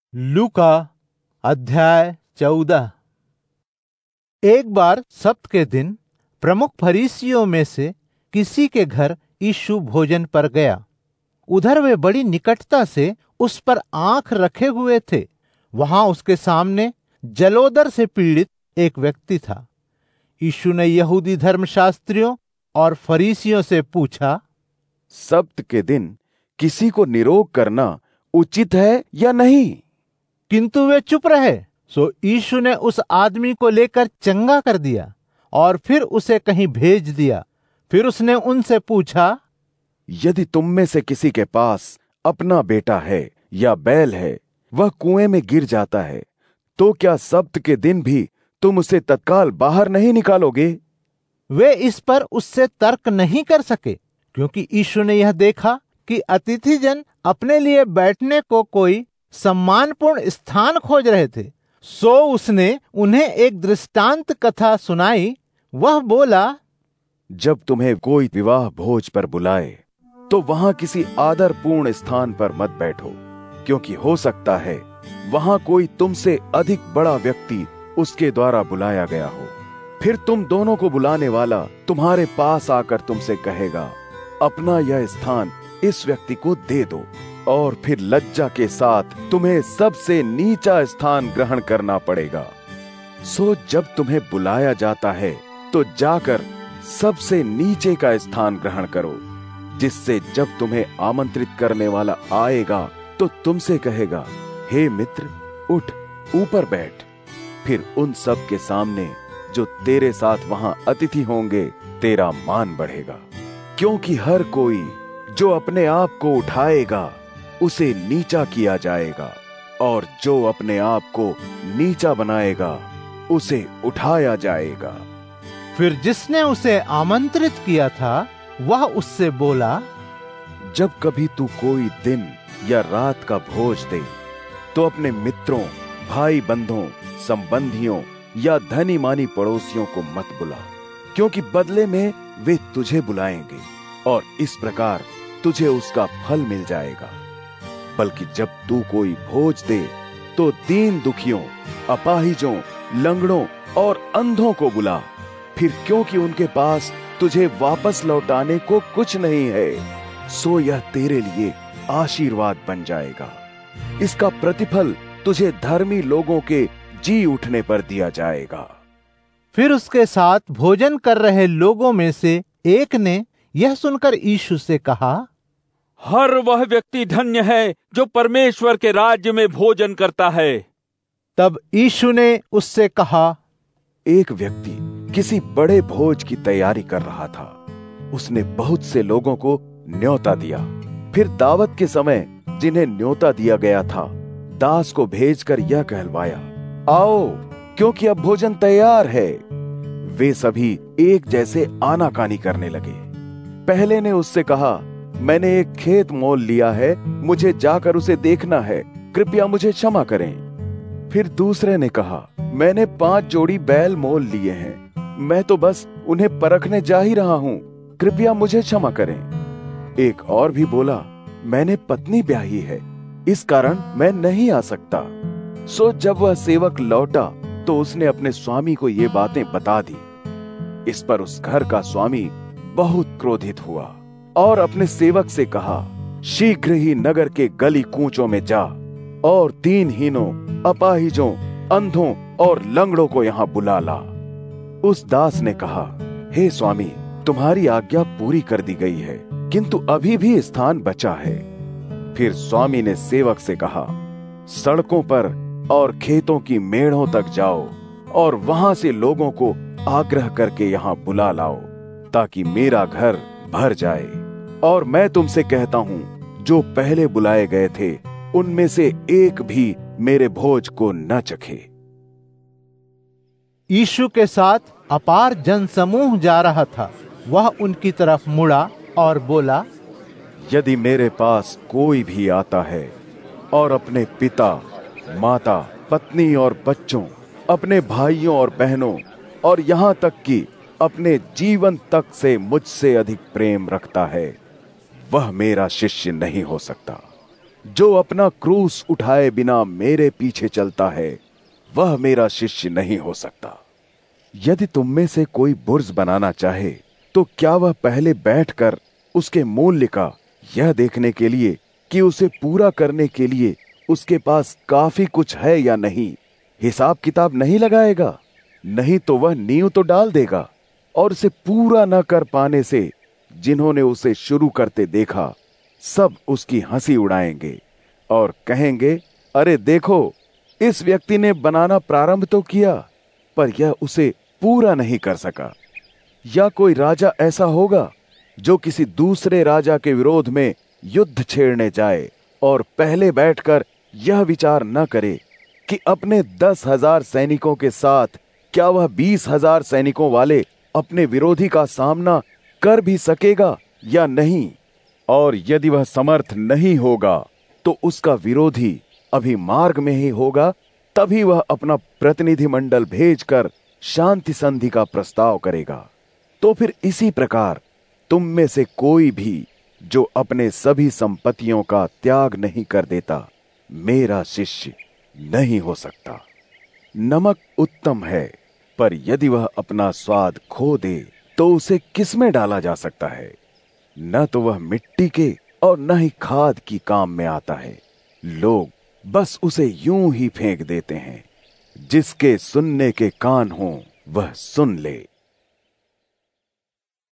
लूका अध्याय 14। एक बार सब्त के दिन प्रमुख फरीसियों में से किसी के घर यीशु भोजन पर गया। उधर वे बड़ी निकटता से उस पर आंख रखे हुए थे। वहां उसके सामने जलोदर से पीड़ित एक व्यक्ति था। यीशु ने यहूदी धर्मशास्त्रियों और फरीसियों से पूछा, सब्त के दिन किसी को निरोग करना उचित है या नहीं? किंतु वे चुप रहे। सो यीशु ने उस आदमी को लेकर चंगा कर दिया और फिर उसे कहीं भेज दिया। फिर उसने उनसे पूछा, यदि तुम में से किसी के पास अपना बेटा है या बैल है, वह कुएं में गिर जाता है, तो क्या सब्त के दिन भी तुम उसे तत्काल बाहर नहीं निकालोगे? वे इस पर उससे तर्क नहीं कर सके, क्योंकि यीशु ने यह देखा कि अतिथिजन अपने लिए बैठने को कोई सम्मानपूर्ण स्थान खोज रहे थे। सो उसने उन्हें एक दृष्टांत कथा सुनाई। वह बोला, जब तुम्हें कोई विवाह भोज पर बुलाए तो वहां किसी आदरपूर्ण स्थान पर मत बैठो, क्योंकि हो सकता है वहां कोई तुमसे अधिक बड़ा व्यक्ति उसके द्वारा बुलाया गया हो। फिर तुम दोनों को बुलाने वाला तुम्हारे पास आकर तुमसे कहेगा, अपना यह स्थान इस व्यक्ति को दे दो, और फिर लज्जा के साथ तुम्हें सबसे नीचा स्थान ग्रहण करना पड़ेगा। सो जब तुम्हें बुलाया जाता है तो जाकर सबसे नीचे का स्थान ग्रहण करो, जिससे जब तुम्हें आमंत्रित करने वाला आएगा तो तुमसे कहेगा, हे मित्र, उठ ऊपर बैठ। फिर उन सब के सामने जो तेरे साथ वहां अतिथि होंगे तेरा मान बढ़ेगा। क्योंकि हर कोई जो अपने आप को उठाएगा उसे नीचा किया जाएगा, और जो अपने आप को नीचा बनाएगा उसे उठाया जाएगा। फिर जिसने उसे आमंत्रित किया था वह उससे बोला, जब कभी तू कोई दिन या रात का भोज दे तो अपने मित्रों, भाई बंधुओं, संबंधियों या धनी मानी पड़ोसियों को मत बुला, क्योंकि बदले में वे तुझे बुलाएंगे और इस प्रकार तुझे उसका फल मिल जाएगा। बल्कि जब तू कोई भोज दे तो दीन दुखियों, अपाहिजों, लंगड़ों और अंधों को बुला। फिर क्योंकि उनके पास तुझे वापस लौटाने को कुछ नहीं है, सो यह तेरे लिए आशीर्वाद बन जाएगा। इसका प्रतिफल तुझे धर्मी लोगों के जी उठने पर दिया जाएगा। फिर उसके साथ भोजन कर रहे लोगों में से एक ने यह सुनकर यीशु से कहा, हर वह व्यक्ति धन्य है जो परमेश्वर के राज्य में भोजन करता है। तब यीशु ने उससे कहा, एक व्यक्ति किसी बड़े भोज की तैयारी कर रहा था। उसने बहुत से लोगों को न्योता दिया। फिर दावत के समय जिन्हें न्योता दिया गया था, दास को भेजकर यह कहलवाया, आओ, क्योंकि अब भोजन तैयार है। वे सभी एक जैसे आनाकानी करने लगे। पहले ने उससे कहा, मैंने एक खेत मोल लिया है, मुझे जाकर उसे देखना है, कृपया मुझे क्षमा करें। फिर दूसरे ने कहा, मैंने 5 जोड़ी बैल मोल लिए हैं, मैं तो बस उन्हें परखने जा ही रहा हूं, कृपया मुझे क्षमा करें। एक और भी बोला, मैंने पत्नी ब्याही है, इस कारण मैं नहीं आ सकता। सो जब वह सेवक लौटा तो उसने अपने स्वामी को ये बातें बता दी। इस पर उस घर का स्वामी बहुत क्रोधित हुआ और अपने सेवक से कहा, शीघ्र ही नगर के गली कूचों में जा और दीनहीनों, अपाहिजों, अंधों और लंगड़ों को यहां बुला ला। उस दास ने कहा, हे स्वामी, तुम्हारी आज्ञा पूरी कर दी गई है, किंतु अभी भी स्थान बचा है। फिर स्वामी ने सेवक से कहा, सड़कों पर और खेतों की मेढ़ों तक जाओ और वहां से लोगों को आग्रह करके यहां बुला लाओ, ताकि मेरा घर भर जाए। और मैं तुमसे कहता हूं, जो पहले बुलाए गए थे उनमें से एक भी मेरे भोज को न चखे। यीशु के साथ अपार जनसमूह जा रहा था। वह उनकी तरफ मुड़ा और बोला, यदि मेरे पास कोई भी आता है और अपने पिता, माता, पत्नी और बच्चों, अपने भाइयों और बहनों और यहां तक कि अपने जीवन तक से मुझसे अधिक प्रेम रखता है, वह मेरा शिष्य नहीं हो सकता। जो अपना क्रूस उठाए बिना मेरे पीछे चलता है वह मेरा शिष्य नहीं हो सकता। यदि तुम में से कोई बुर्ज बनाना चाहे तो क्या वह पहले बैठकर उसके मूल्य का यह देखने के लिए कि उसे पूरा करने के लिए उसके पास काफी कुछ है या नहीं हिसाब किताब नहीं लगाएगा? नहीं तो वह नींव तो डाल देगा और उसे पूरा न कर पाने से जिन्होंने उसे शुरू करते देखा सब उसकी हंसी उड़ाएंगे और कहेंगे, अरे देखो, इस व्यक्ति ने बनाना प्रारंभ तो किया पर यह उसे पूरा नहीं कर सका। या कोई राजा ऐसा होगा जो किसी दूसरे राजा के विरोध में युद्ध छेड़ने जाए और पहले बैठकर यह विचार न करे कि अपने 10,000 सैनिकों के साथ क्या वह 20,000 सैनिकों वाले अपने विरोधी का सामना कर भी सकेगा या नहीं। और यदि वह समर्थ नहीं होगा तो उसका विरोधी अभी मार्ग में ही होगा, तभी वह अपना प्रतिनिधि मंडल भेजकर शांति संधि का प्रस्ताव करेगा। तो फिर इसी प्रकार तुम में से कोई भी जो अपने सभी संपत्तियों का त्याग नहीं कर देता मेरा शिष्य नहीं हो सकता। नमक उत्तम है पर यदि वह अपना स्वाद खो दे तो उसे किसमें डाला जा सकता है? न तो वह मिट्टी के और न ही खाद की काम में आता है। लोग बस उसे यूं ही फेंक देते हैं। जिसके सुनने के कान हों वह सुन ले।